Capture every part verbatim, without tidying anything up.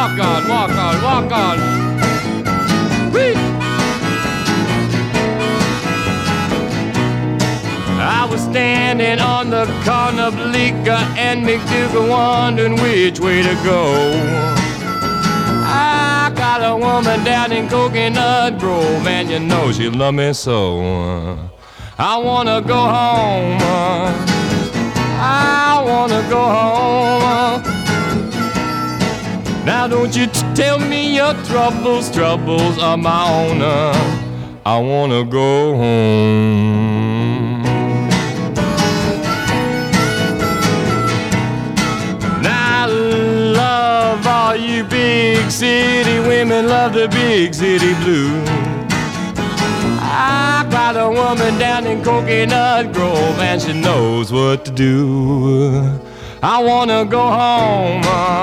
walk on, walk on, walk on. Whee! I was standing on the corner of Bleecker and McDougal, wondering which way to go. I got a woman down in Coconut Grove, and you know she love me so. I wanna go home. I wanna go home. Now don't you t- tell me your troubles, troubles are my own. I wanna go home. Now love all you big city women, love the big city blues. I got a woman down in Coconut Grove, and she knows what to do. I wanna go home.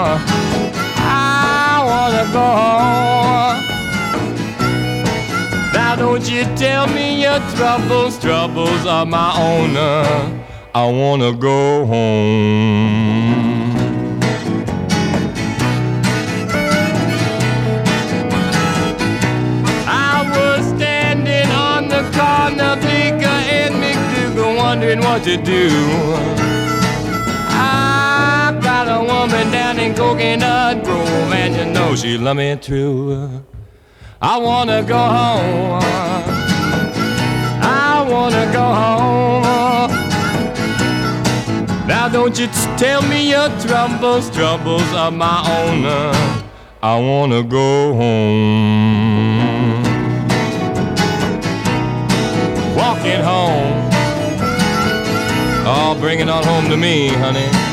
I wanna go home. Now don't you tell me your troubles, troubles are my own. I wanna go home. Corner Bleecker and McDougal, wondering what to do. I got a woman down in Coconut Grove, and you know she love me true. I wanna go home. I wanna go home. Now don't you t- tell me your troubles, troubles are my own. I wanna go home. Walking home, oh, bring it on home to me, honey.